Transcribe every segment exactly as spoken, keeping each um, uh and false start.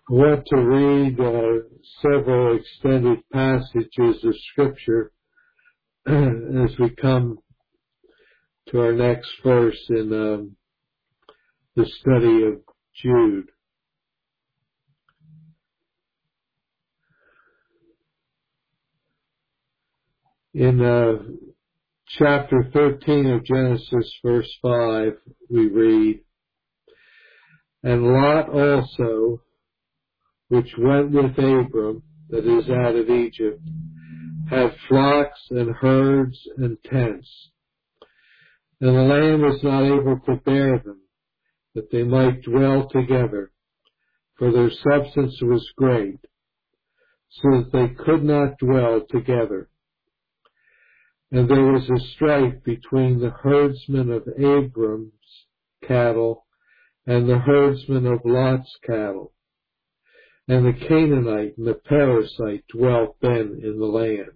I want to read uh, several extended passages of Scripture as we come to our next verse in um, the study of Jude. In uh, chapter thirteen of Genesis, verse five, we read, "And Lot also, which went with Abram, that is out of Egypt, had flocks and herds and tents. And the land was not able to bear them, that they might dwell together, for their substance was great, so that they could not dwell together. And there was a strife between the herdsmen of Abram's cattle and the herdsmen of Lot's cattle. And the Canaanite and the Perizzite dwelt then in the land.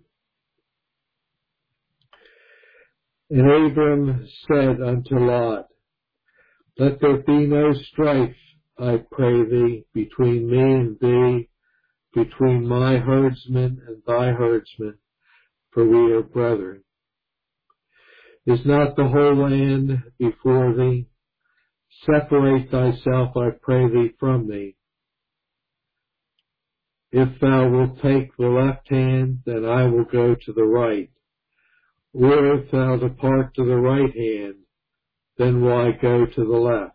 And Abram said unto Lot, Let there be no strife, I pray thee, between me and thee, between my herdsmen and thy herdsmen, for we are brethren. Is not the whole land before thee? Separate thyself, I pray thee, from me. If thou wilt take the left hand, then I will go to the right. Or if thou depart to the right hand, then will I go to the left.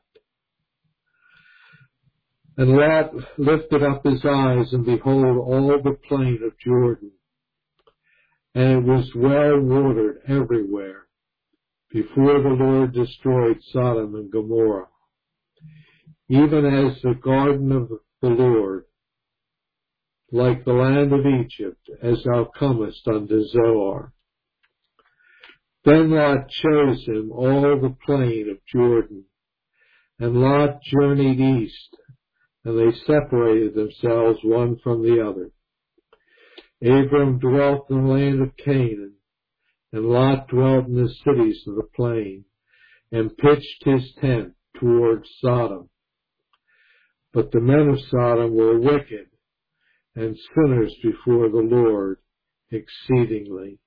And Lot lifted up his eyes, and behold, all the plain of Jordan. And it was well watered everywhere, before the Lord destroyed Sodom and Gomorrah, even as the garden of the Lord, like the land of Egypt, as thou comest unto Zoar. Then Lot chose him all the plain of Jordan, and Lot journeyed east, and they separated themselves one from the other. Abram dwelt in the land of Canaan, and Lot dwelt in the cities of the plain, and pitched his tent toward Sodom. But the men of Sodom were wicked, and sinners before the Lord exceedingly."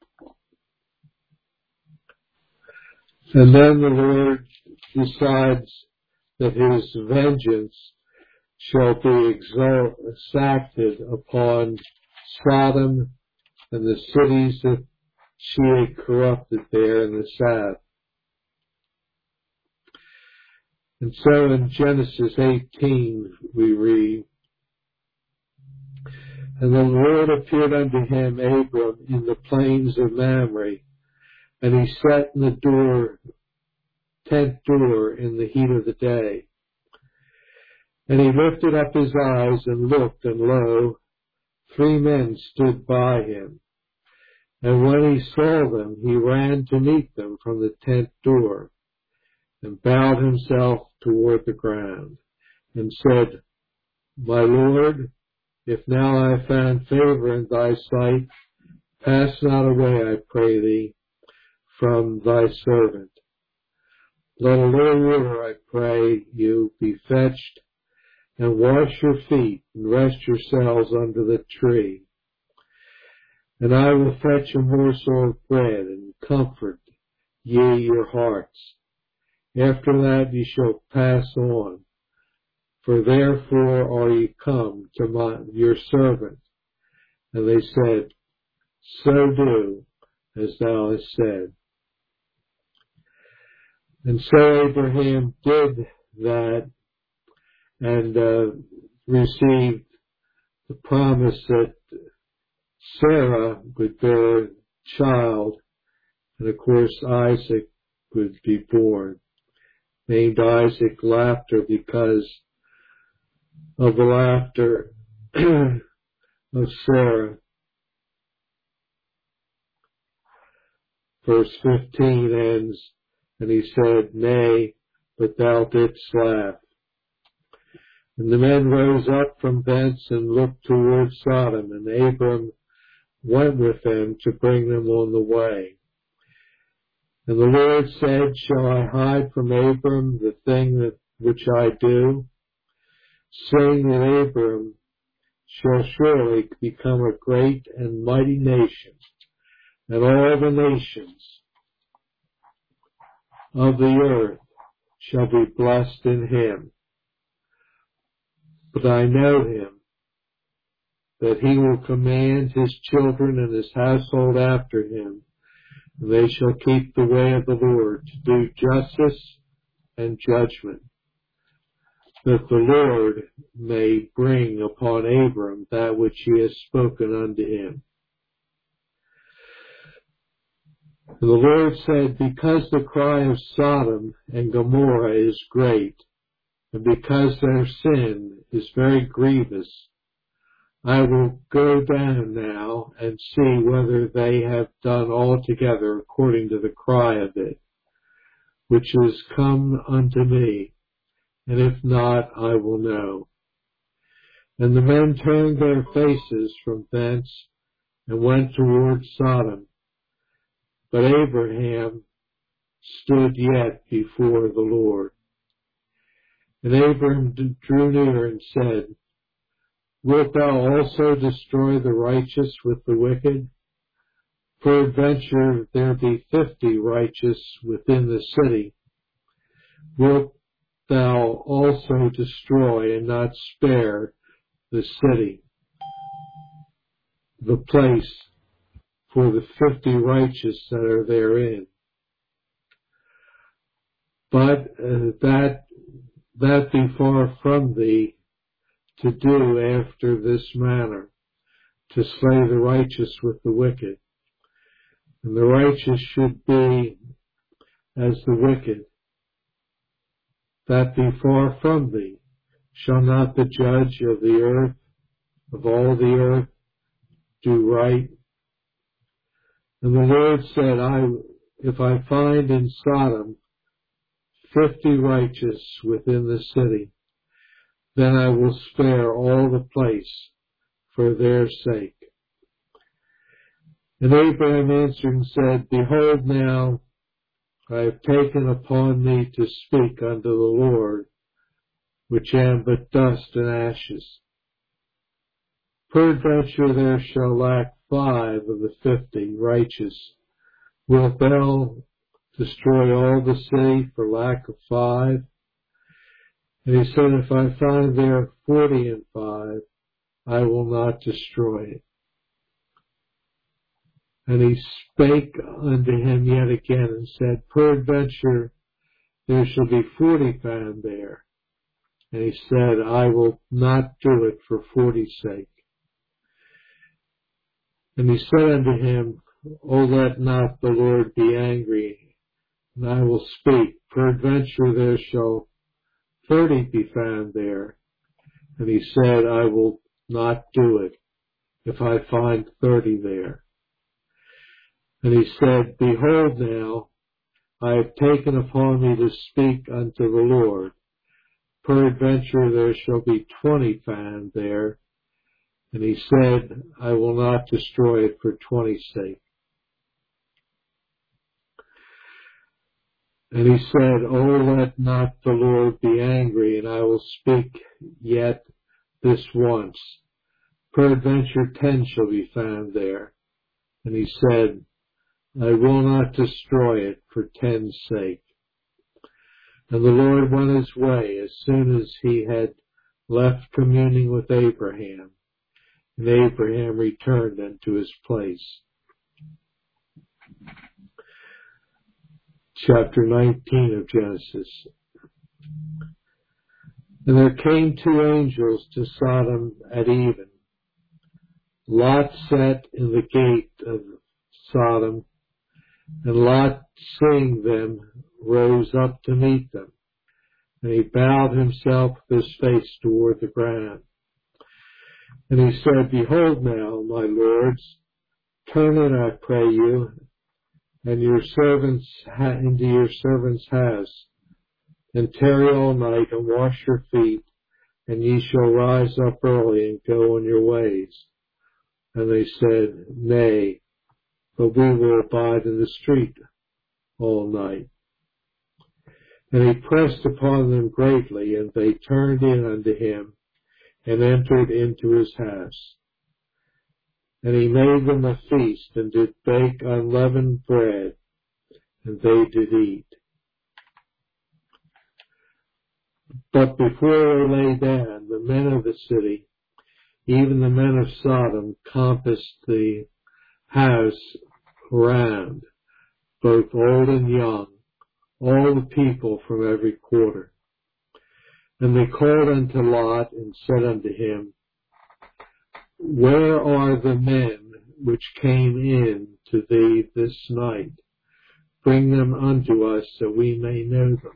And then the Lord decides that his vengeance shall be exacted upon Sodom and the cities that she had corrupted there in the south. And so in Genesis eighteen we read, "And the Lord appeared unto him, Abram, in the plains of Mamre, and he sat in the door, tent door in the heat of the day. And he lifted up his eyes and looked, and lo, three men stood by him. And when he saw them, he ran to meet them from the tent door, and bowed himself toward the ground, and said, My Lord, if now I have found favor in thy sight, pass not away, I pray thee, from thy servant. Let a little water, I pray you, be fetched, and wash your feet, and rest yourselves under the tree. And I will fetch a morsel of bread, and comfort ye your hearts. After that ye shall pass on, for therefore are ye come to my, your servant. And they said, So do, as thou hast said. And so Abraham did that, and uh, received the promise that Sarah would bear a child, and of course Isaac would be born, named Isaac Laughter because of the laughter of Sarah. Verse fifteen ends, and he said, Nay, but thou didst laugh. And the men rose up from thence and looked toward Sodom, and Abram went with them to bring them on the way. And the Lord said, Shall I hide from Abram the thing that which I do? Seeing that Abram shall surely become a great and mighty nation, and all the nations of the earth shall be blessed in him. But I know him, that he will command his children and his household after him, and they shall keep the way of the Lord to do justice and judgment, that the Lord may bring upon Abram that which he has spoken unto him. And the Lord said, because the cry of Sodom and Gomorrah is great, and because their sin is very grievous, I will go down now and see whether they have done altogether according to the cry of it, which is come unto me, and if not, I will know. And the men turned their faces from thence and went toward Sodom. But Abraham stood yet before the Lord. And Abraham drew near and said, wilt thou also destroy the righteous with the wicked? Peradventure there be fifty righteous within the city. Wilt thou also destroy and not spare the city, the place for the fifty righteous that are therein? But uh, that that be far from thee to do after this manner, to slay the righteous with the wicked. And the righteous should be as the wicked. That be far from thee. Shall not the judge of the earth, of all the earth, do right? And the Lord said, I, if I find in Sodom fifty righteous within the city, then I will spare all the place for their sake. And Abraham answering said, behold, now I have taken upon me to speak unto the Lord, which am but dust and ashes. Peradventure there shall lack five of the fifty righteous. Wilt thou destroy all the city for lack of five? And he said, if I find there forty and five, I will not destroy it. And he spake unto him yet again and said, peradventure there shall be forty found there. And he said, I will not do it for forty's sake. And he said unto him, O let not the Lord be angry, and I will speak. Peradventure there shall thirty be found there. And he said, I will not do it, if I find thirty there. And he said, behold now, I have taken upon me to speak unto the Lord. Peradventure there shall be twenty found there. And he said, I will not destroy it for twenty's sake. And he said, O let not the Lord be angry, and I will speak yet this once. Peradventure ten shall be found there. And he said, I will not destroy it for ten's sake. And the Lord went his way as soon as he had left communing with Abraham. And Abraham returned unto his place. Chapter nineteen of Genesis. And there came two angels to Sodom at even. Lot sat in the gate of Sodom, and Lot, seeing them, rose up to meet them. And he bowed himself with his face toward the ground. And he said, behold now, my lords, turn in, I pray you, and your servants ha- into your servant's house, and tarry all night, and wash your feet, and ye shall rise up early and go on your ways. And they said, nay, but we will abide in the street all night. And he pressed upon them greatly, and they turned in unto him, and entered into his house. And he made them a feast, and did bake unleavened bread, and they did eat. But before they lay down, the men of the city, even the men of Sodom, compassed the house round, both old and young, all the people from every quarter. And they called unto Lot, and said unto him, Where are the men which came in to thee this night? Bring them unto us, that we may know them.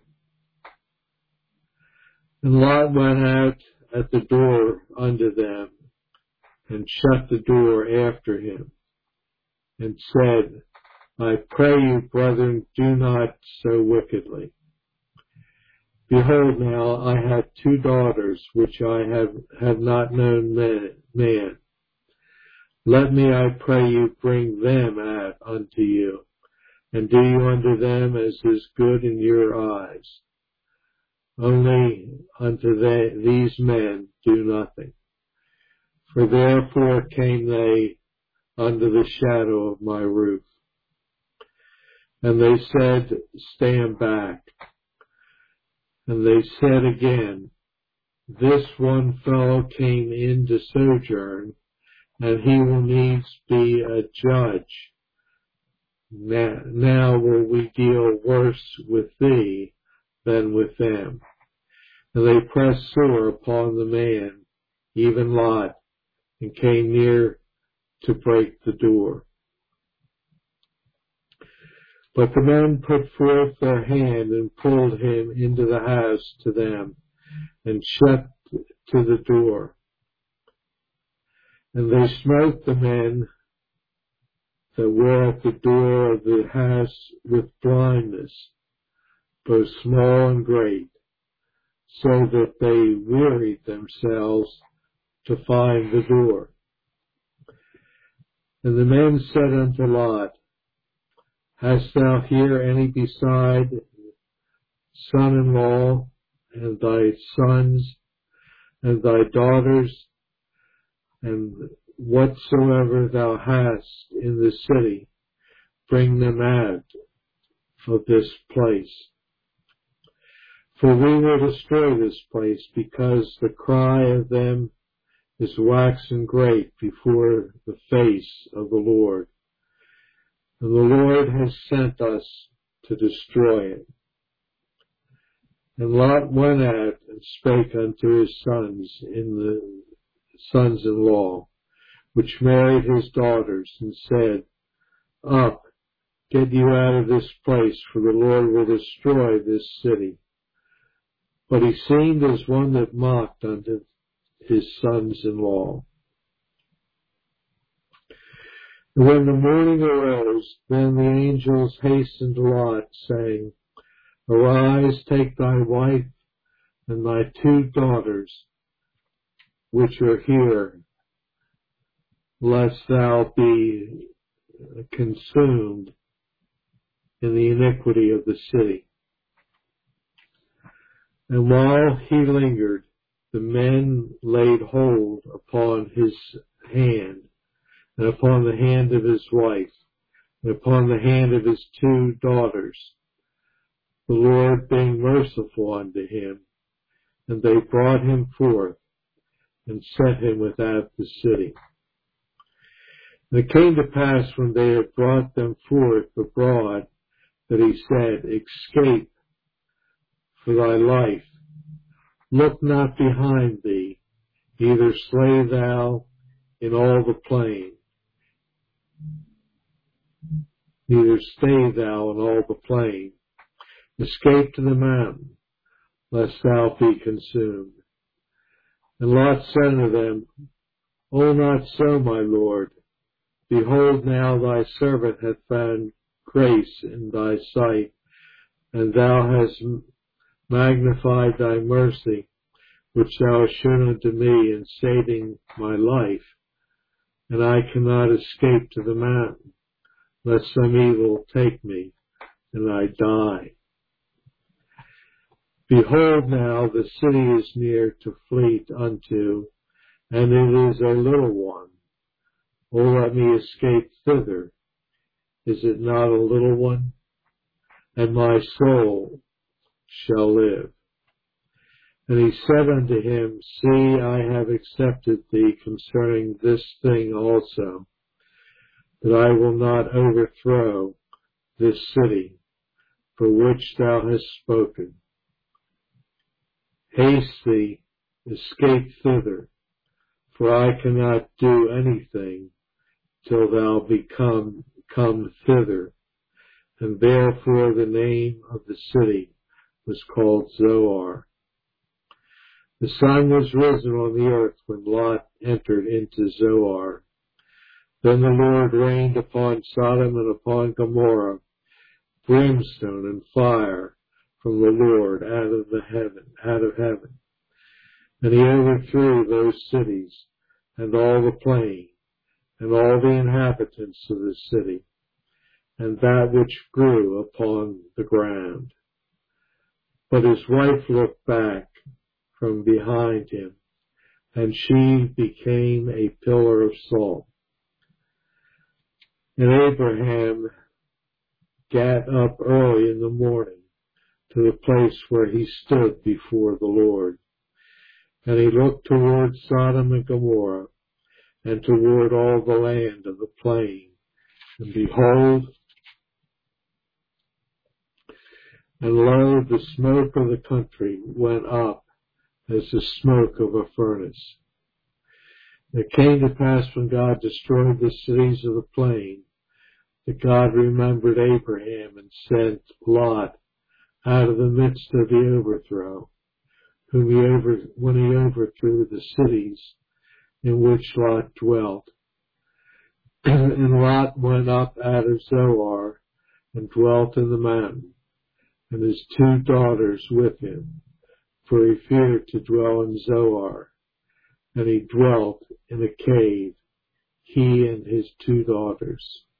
And Lot went out at the door unto them, and shut the door after him, and said, I pray you, brethren, do not so wickedly. Behold, now I have two daughters, which I have, have not known man. Let me, I pray you, bring them out unto you, and do you unto them as is good in your eyes. Only unto they, these men do nothing. For therefore came they under the shadow of my roof. And they said, Stand back. And they said again, This one fellow came in to sojourn, and he will needs be a judge. Now, now will we deal worse with thee than with them. And they pressed sore upon the man, even Lot, and came near to break the door. But the men put forth their hand and pulled him into the house to them, and shut to the door. And they smote the men that were at the door of the house with blindness, both small and great, so that they wearied themselves to find the door. And the men said unto Lot, Hast thou here any beside son-in-law, and thy sons, and thy daughters, and whatsoever thou hast in the city, bring them out of this place? For we will destroy this place, because the cry of them is waxen great before the face of the Lord. And the Lord has sent us to destroy it. And Lot went out and spake unto his sons in the sons-in-law, which married his daughters, and said, Up, get you out of this place, for the Lord will destroy this city. But he seemed as one that mocked unto his sons-in-law. And when the morning arose, then the angels hastened Lot, saying, Arise, take thy wife and thy two daughters, which are here, lest thou be consumed in the iniquity of the city. And while he lingered, the men laid hold upon his hand, and upon the hand of his wife, and upon the hand of his two daughters, the Lord being merciful unto him. And they brought him forth, and set him without the city. And it came to pass, when they had brought them forth abroad, that he said, Escape for thy life. Look not behind thee, neither slay thou in all the plain, neither stay thou in all the plain. Escape to the mountain, lest thou be consumed. And Lot said unto them, O not so, my Lord. Behold, now thy servant hath found grace in thy sight, and thou hast magnified thy mercy, which thou hast shown unto me in saving my life. And I cannot escape to the mountain, lest some evil take me, and I die. Behold, now the city is near to flee unto, and it is a little one. O let me escape thither. Is it not a little one? And my soul shall live. And he said unto him, See, I have accepted thee concerning this thing also, that I will not overthrow this city for which thou hast spoken. Haste thee, escape thither, for I cannot do anything till thou become come thither. And therefore the name of the city was called Zoar. The sun was risen on the earth when Lot entered into Zoar. Then the Lord rained upon Sodom and upon Gomorrah brimstone and fire from the Lord out of the heaven, out of heaven. And he overthrew those cities and all the plain and all the inhabitants of the city and that which grew upon the ground. But his wife looked back from behind him, and she became a pillar of salt. And Abraham got up early in the morning to the place where he stood before the Lord. And he looked toward Sodom and Gomorrah, and toward all the land of the plain. And behold, and lo, the smoke of the country went up as the smoke of a furnace. It came to pass when God destroyed the cities of the plain, that God remembered Abraham and sent Lot out of the midst of the overthrow, whom he over, when he overthrew the cities in which Lot dwelt. And Lot went up out of Zoar and dwelt in the mountain, and his two daughters with him, for he feared to dwell in Zoar, and he dwelt in a cave, he and his two daughters.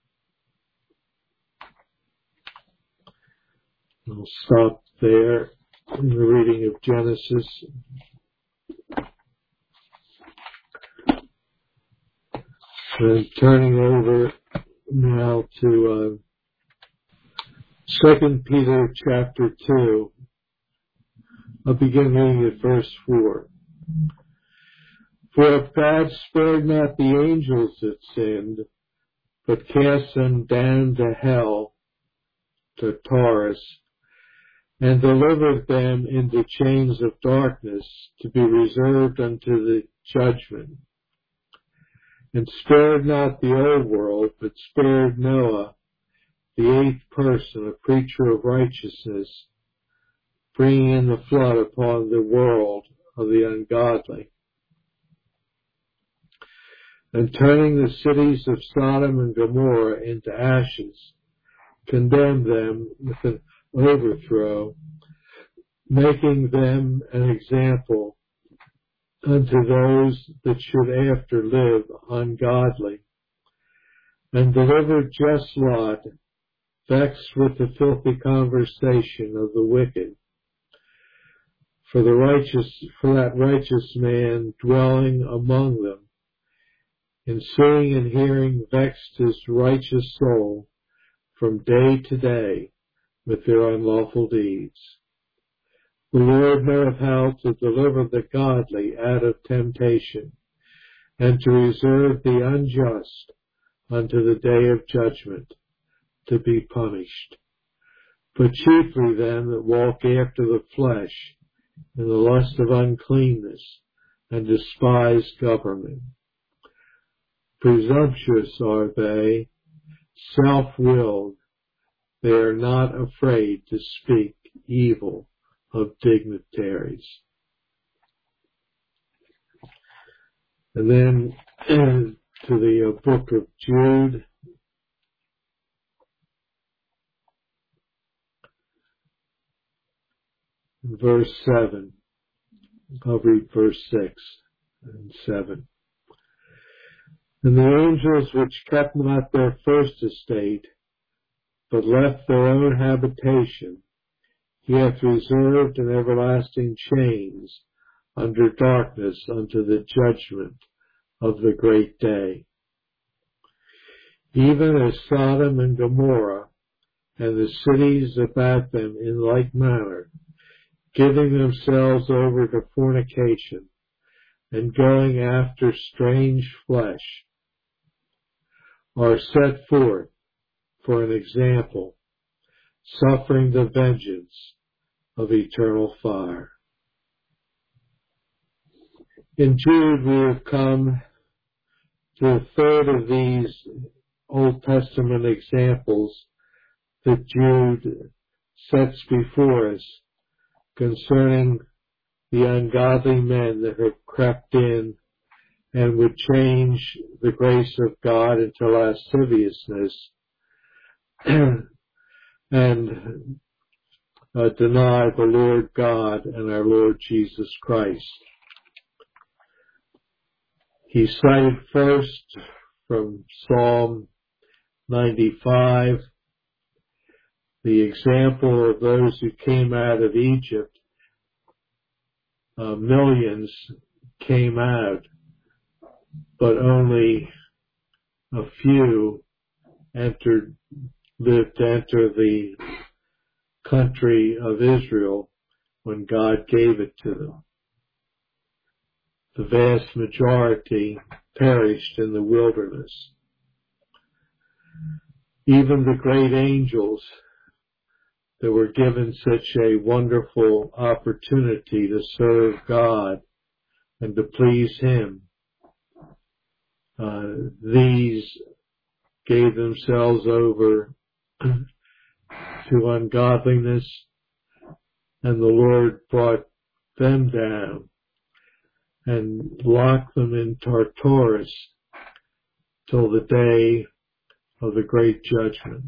I'll stop there in the reading of Genesis. And turning over now to uh, Second Peter chapter two, I'll begin reading at verse four. For if God spared not the angels that sinned, but cast them down to hell, to Taurus, and delivered them into chains of darkness to be reserved unto the judgment, and spared not the old world, but spared Noah, the eighth person, a preacher of righteousness, bringing in the flood upon the world of the ungodly, and turning the cities of Sodom and Gomorrah into ashes, condemned them with an overthrow, making them an example unto those that should after live ungodly, and delivered just Lot, vexed with the filthy conversation of the wicked. For the righteous, for that righteous man dwelling among them, in seeing and hearing vexed his righteous soul from day to day with their unlawful deeds. The Lord knoweth how to deliver the godly out of temptation, and to reserve the unjust unto the day of judgment, to be punished. But chiefly them that walk after the flesh, in the lust of uncleanness, and despise government. Presumptuous are they, self-willed, they are not afraid to speak evil of dignitaries. And then to the uh, book of Jude, verse seven. I'll read verse six and seven. And the angels which kept not their first estate, but left their own habitation, he hath reserved in everlasting chains under darkness unto the judgment of the great day. Even as Sodom and Gomorrah and the cities about them in like manner, giving themselves over to fornication and going after strange flesh, are set forth for an example, suffering the vengeance of eternal fire. In Jude, we have come to a third of these Old Testament examples that Jude sets before us concerning the ungodly men that have crept in and would change the grace of God into lasciviousness and uh, deny the Lord God and our Lord Jesus Christ. He cited first from Psalm ninety-five, the example of those who came out of Egypt. Uh, millions came out, but only a few entered, lived to enter the country of Israel when God gave it to them. The vast majority perished in the wilderness. Even the great angels that were given such a wonderful opportunity to serve God and to please Him, uh, these gave themselves over to ungodliness, and the Lord brought them down and locked them in Tartarus till the day of the great judgment.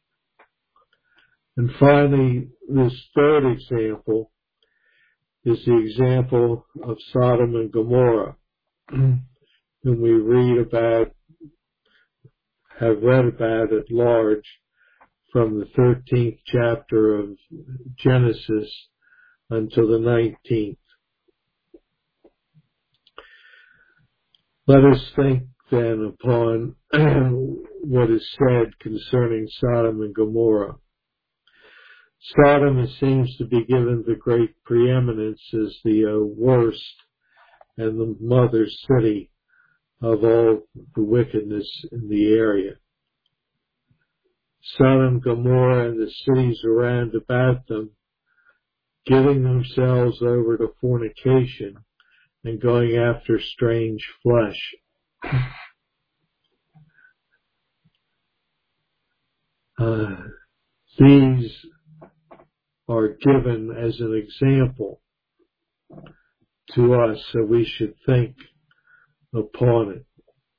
And finally, this third example is the example of Sodom and Gomorrah, whom we read about, have read about at large from the thirteenth chapter of Genesis until the nineteenth. Let us think then upon what is said concerning Sodom and Gomorrah. Sodom seems to be given the great preeminence as the uh, worst and the mother city of all the wickedness in the area. Sodom, Gomorrah, and the cities around about them, giving themselves over to fornication and going after strange flesh. Uh, these are given as an example to us, so we should think upon it.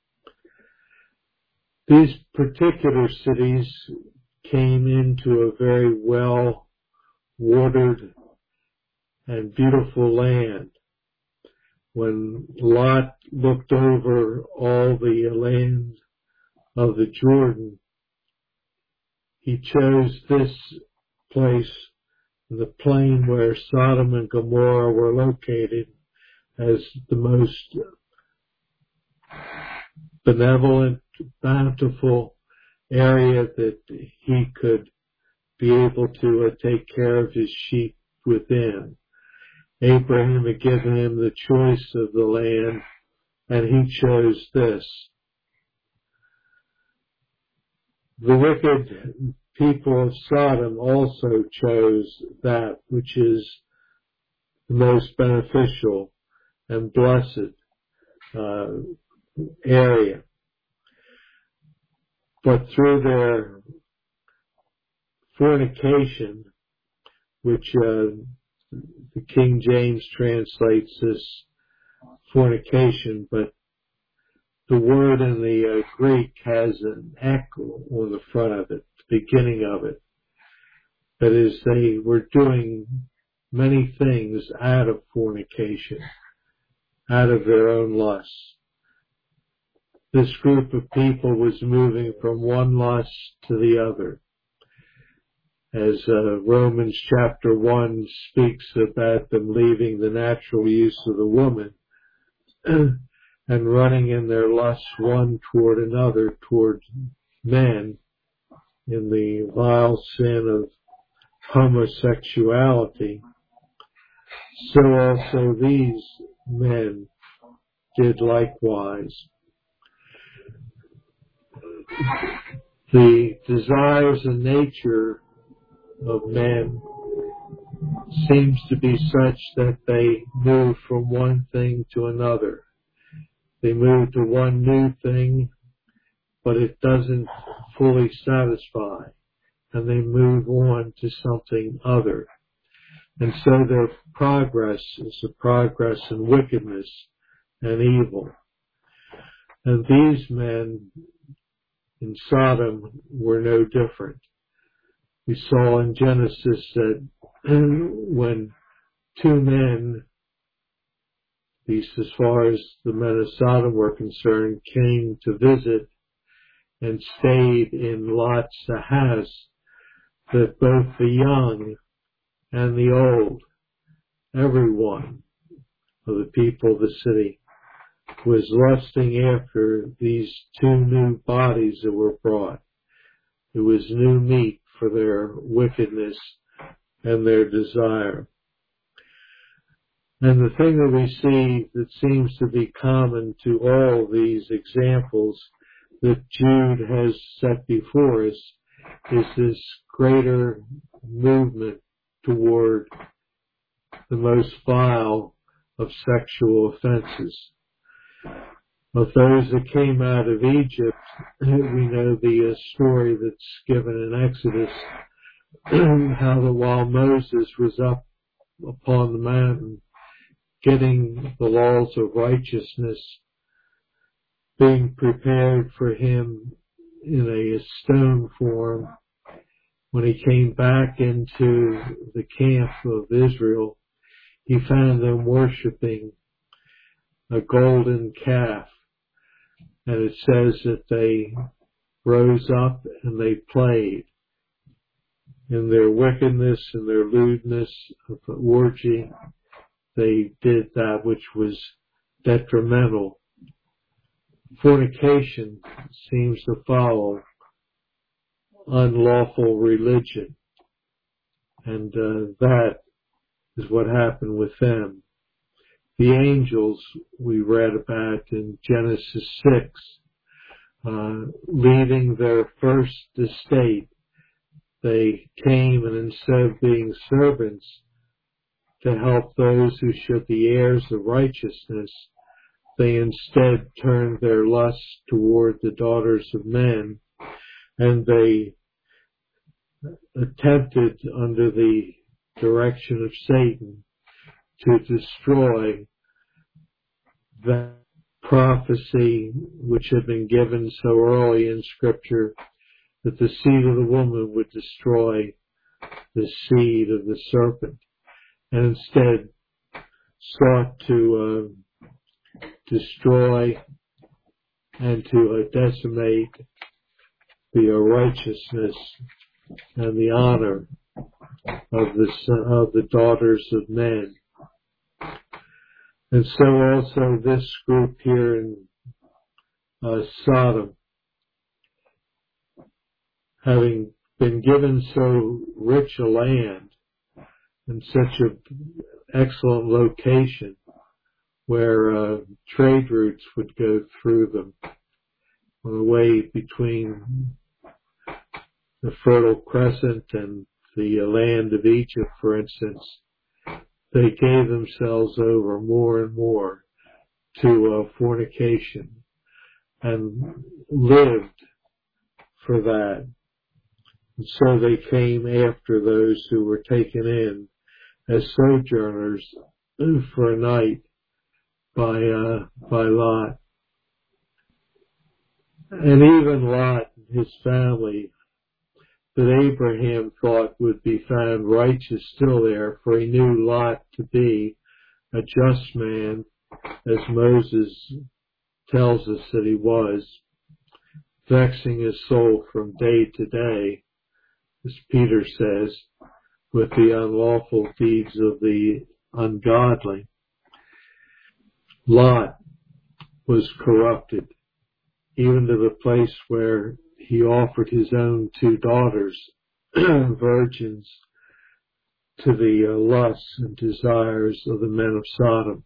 These particular cities came into a very well watered and beautiful land. When Lot looked over all the land of the Jordan, he chose this place, the plain where Sodom and Gomorrah were located, as the most benevolent, bountiful area that he could be able to uh, take care of his sheep within. Abraham had given him the choice of the land, and he chose this. The wicked people of Sodom also chose that which is the most beneficial and blessed uh, area. But through their fornication, which uh, the King James translates as fornication, but the word in the uh, Greek has an echo on the front of it, the beginning of it. That is, they were doing many things out of fornication, out of their own lusts. This group of people was moving from one lust to the other. as uh, Romans chapter one speaks about them leaving the natural use of the woman and running in their lusts one toward another, toward men, in the vile sin of homosexuality. So also these men did likewise. The desires and nature of men seems to be such that they move from one thing to another. They move to one new thing, but it doesn't fully satisfy, and they move on to something other. And so their progress is a progress in wickedness and evil. And these men in Sodom were no different. We saw in Genesis that when two men, at least as far as the men of Sodom were concerned, came to visit and stayed in Lot's house, that both the young and the old, everyone of the people of the city, was lusting after these two new bodies that were brought. It was new meat for their wickedness and their desire. And the thing that we see that seems to be common to all these examples that Jude has set before us is this greater movement toward the most vile of sexual offenses. Of those that came out of Egypt, we know the uh, story that's given in Exodus, how that while Moses was up upon the mountain getting the laws of righteousness, being prepared for him in a stone form, when he came back into the camp of Israel, he found them worshiping a golden calf. And it says that they rose up and they played. In their wickedness and their lewdness of the orgy, they did that which was detrimental. Fornication seems to follow unlawful religion, and uh, that is what happened with them. The angels we read about in Genesis six, uh, leaving their first estate, they came, and instead of being servants to help those who should be heirs of righteousness, they instead turned their lusts toward the daughters of men, and they attempted, under the direction of Satan, to destroy that prophecy which had been given so early in Scripture, that the seed of the woman would destroy the seed of the serpent, and instead sought to uh, destroy and to uh, decimate the uh, righteousness and the honor of the of the daughters of men. And so also this group here in uh, Sodom, having been given so rich a land and such an excellent location where uh, trade routes would go through them on the way between the Fertile Crescent and the land of Egypt, for instance, they gave themselves over more and more to uh, fornication and lived for that. And so they came after those who were taken in as sojourners for a night by uh, by Lot. And even Lot and his family, that Abraham thought would be found righteous, still there, for he knew Lot to be a just man, as Moses tells us that he was, vexing his soul from day to day. as Peter says, with the unlawful deeds of the ungodly. Lot was corrupted, even to the place where he offered his own two daughters, virgins, to the uh, lusts and desires of the men of Sodom.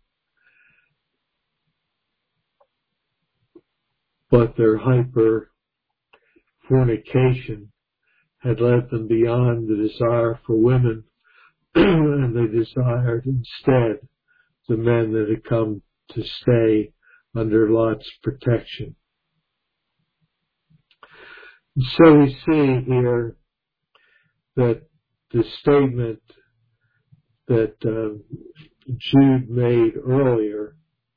But their hyper fornication had led them beyond the desire for women, and they desired instead the men that had come to stay under Lot's protection. And so we see here that the statement that uh, Jude made earlier,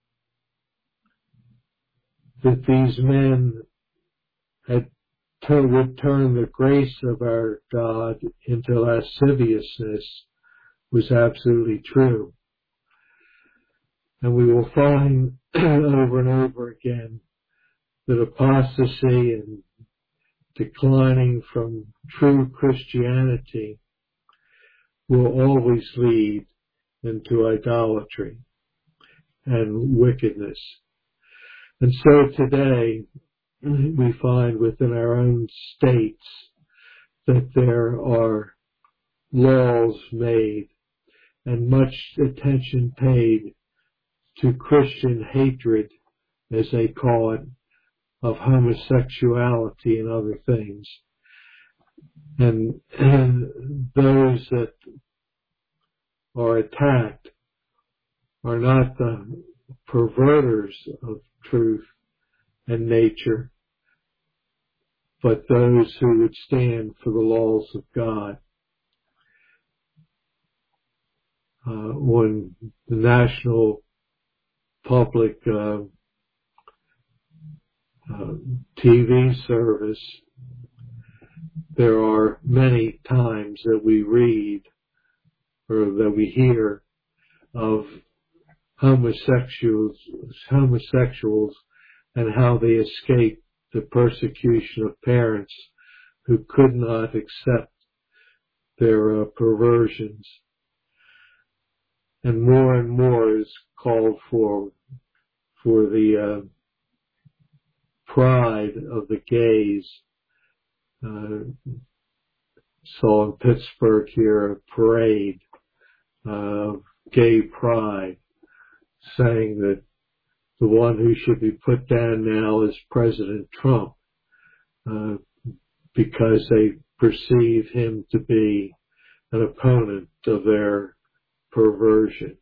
that these men had to would turn the grace of our God into lasciviousness, was absolutely true. And we will find over and over again that apostasy and declining from true Christianity will always lead into idolatry and wickedness. And so today, we find within our own states that there are laws made and much attention paid to Christian hatred, as they call it, of homosexuality and other things. And, and those that are attacked are not the perverters of truth and nature, but those who would stand for the laws of God. Uh, on the national public uh, uh, T V service, there are many times that we read or that we hear of homosexuals, homosexuals and how they escape the persecution of parents who could not accept their uh, perversions. And more and more is called for for the uh, pride of the gays. Uh, saw in Pittsburgh here a parade of gay pride, saying that the one who should be put down now is President Trump, uh, because they perceive him to be an opponent of their perversion.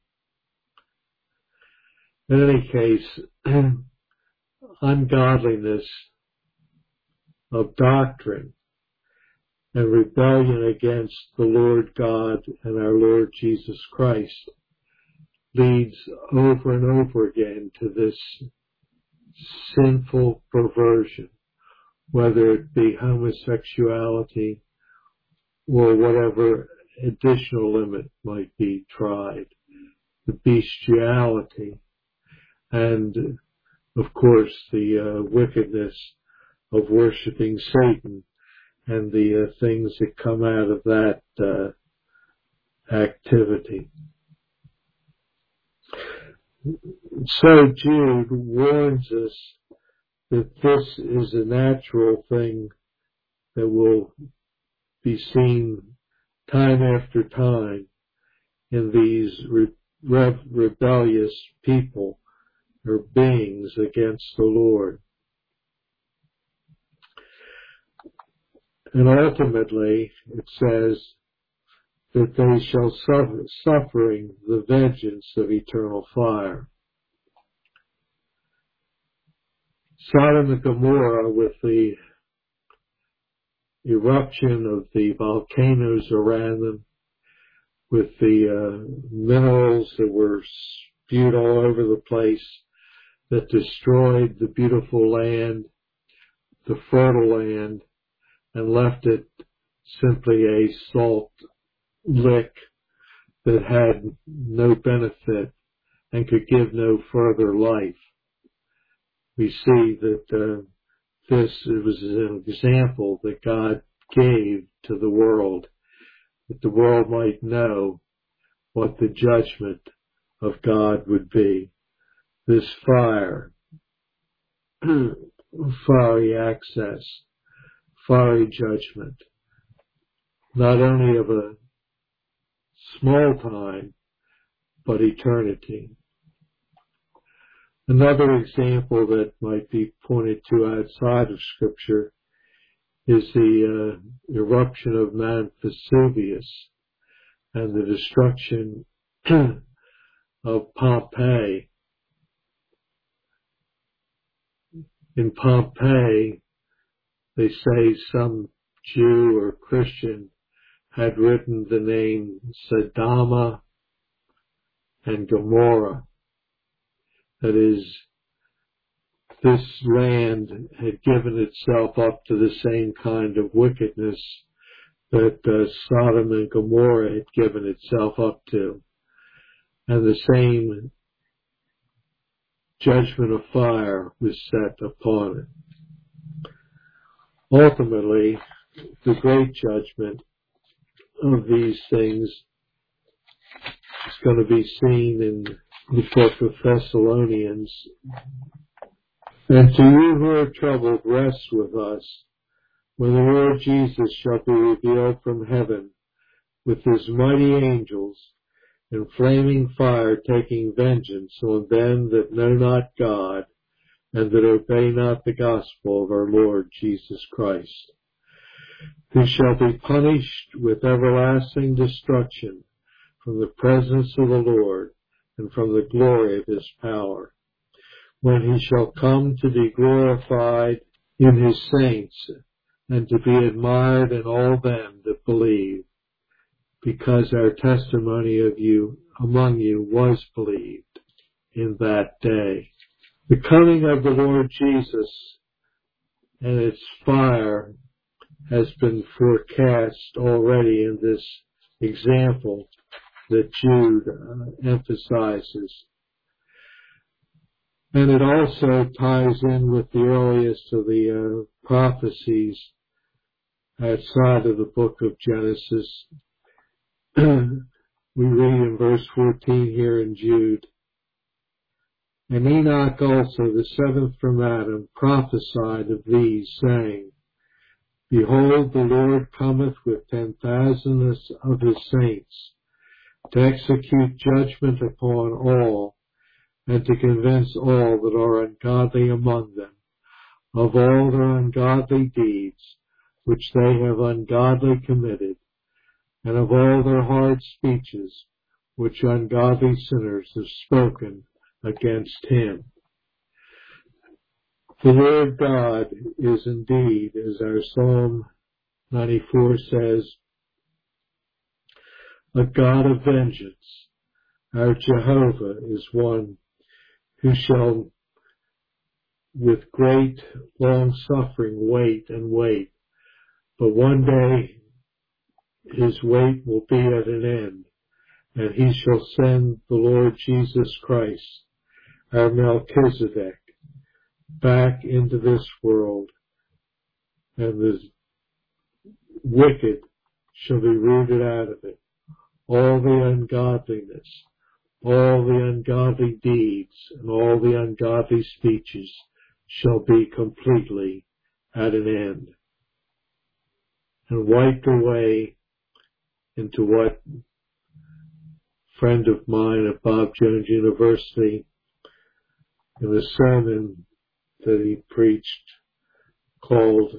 In any case, ungodliness of doctrine and rebellion against the Lord God and our Lord Jesus Christ leads over and over again to this sinful perversion, whether it be homosexuality or whatever additional limit might be tried, the bestiality, and of course the uh, wickedness of worshiping Satan and the uh, things that come out of that uh, activity. So Jude warns us that this is a natural thing that will be seen time after time in these re- re- rebellious people or beings against the Lord. And ultimately, it says that they shall suffer, suffering the vengeance of eternal fire. Sodom and Gomorrah, with the eruption of the volcanoes around them, with the uh, minerals that were spewed all over the place, that destroyed the beautiful land, the fertile land, and left it simply a salt lick that had no benefit and could give no further life. We see that uh, this was an example that God gave to the world, that the world might know what the judgment of God would be. This fire, fiery access, fiery judgment, not only of a small time, but eternity. Another example that might be pointed to outside of Scripture is the uh, eruption of Mount Vesuvius and the destruction of Pompeii. In Pompeii, they say some Jew or Christian had written the name Sodoma and Gomorrah. That is, this land had given itself up to the same kind of wickedness that uh, Sodom and Gomorrah had given itself up to, and the same judgment of fire was set upon it. Ultimately, the great judgment of these things is going to be seen in the book of Thessalonians. And to you who are troubled, rest with us, when the Lord Jesus shall be revealed from heaven with his mighty angels in flaming fire, taking vengeance on them that know not God and that obey not the gospel of our Lord Jesus Christ, who shall be punished with everlasting destruction from the presence of the Lord and from the glory of his power, when he shall come to be glorified in his saints and to be admired in all them that believe, because our testimony of you among you was believed in that day. The coming of the Lord Jesus and its fire has been forecast already in this example that Jude uh, emphasizes. And it also ties in with the earliest of the uh, prophecies outside of the book of Genesis. We read in verse fourteen here in Jude, and Enoch also, the seventh from Adam, prophesied of these, saying, Behold, the Lord cometh with ten thousands of his saints, to execute judgment upon all, and to convince all that are ungodly among them of all their ungodly deeds which they have ungodly committed, and of all their hard speeches which ungodly sinners have spoken against him. The Lord God is indeed, as our Psalm ninety-four says, a God of vengeance. Our Jehovah is one who shall with great long suffering wait and wait, but one day his wait will be at an end, and he shall send the Lord Jesus Christ, our Melchizedek, back into this world, and the wicked shall be rooted out of it. All the ungodliness, all the ungodly deeds, and all the ungodly speeches shall be completely at an end, and wiped away into what a friend of mine at Bob Jones University, in a sermon that he preached, called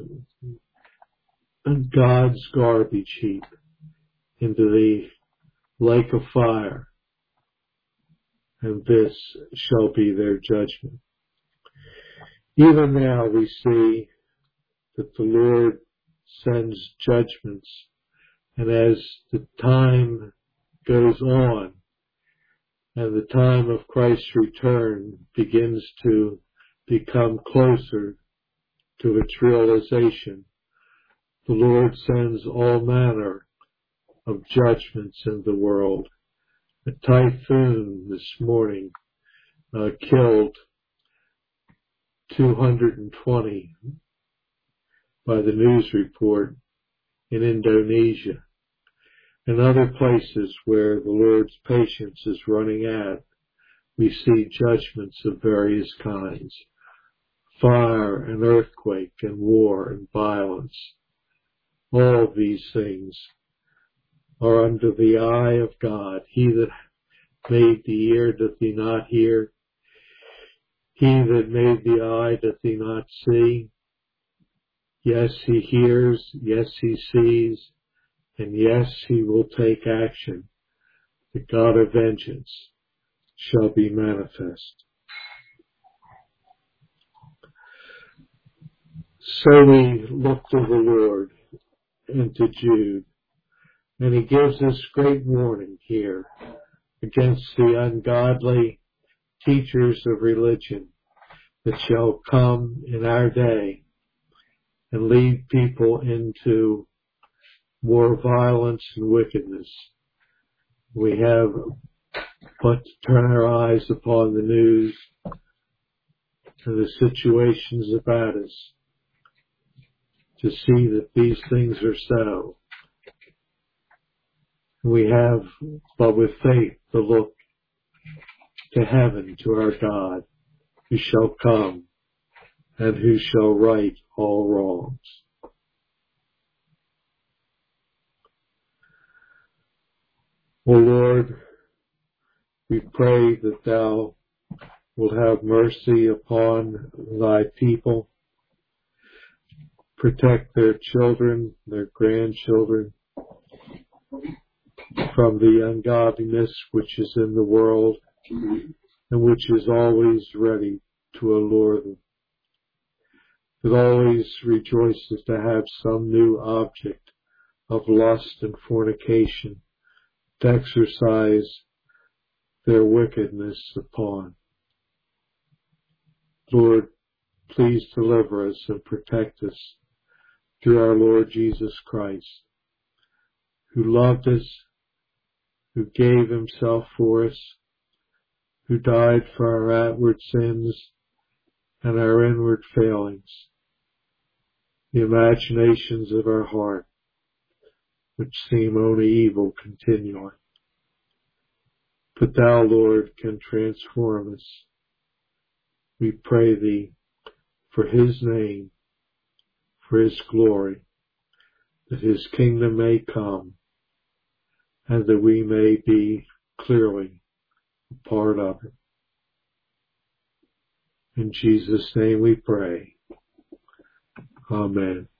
God's garbage heap, into the lake of fire, and this shall be their judgment. Even now we see that the Lord sends judgments, and as the time goes on and the time of Christ's return begins to become closer to its realization, the Lord sends all manner of judgments in the world. A typhoon this morning uh, killed two hundred twenty by the news report in Indonesia, and other places where the Lord's patience is running out. We see judgments of various kinds, fire and earthquake and war and violence. All of these things are under the eye of God. He that made the ear, doth he not hear? He that made the eye, doth he not see? Yes, he hears, yes, he sees, and yes, he will take action. The God of vengeance shall be manifest. So we look to the Lord and to Jude, and he gives us great warning here against the ungodly teachers of religion that shall come in our day and lead people into more violence and wickedness. We have but to turn our eyes upon the news and the situations about us to see that these things are so. We have but with faith to look to heaven, to our God, who shall come and who shall right all wrongs. O Lord, we pray that thou wilt have mercy upon thy people, protect their children, their grandchildren, from the ungodliness which is in the world and which is always ready to allure them. It always rejoices to have some new object of lust and fornication to exercise their wickedness upon. Lord, please deliver us and protect us through our Lord Jesus Christ, who loved us, who gave himself for us, who died for our outward sins and our inward failings, the imaginations of our heart, which seem only evil continually. But thou, Lord, can transform us. We pray thee for his name, for his glory, that his kingdom may come, and that we may be clearly a part of it. In Jesus' name we pray. Amen.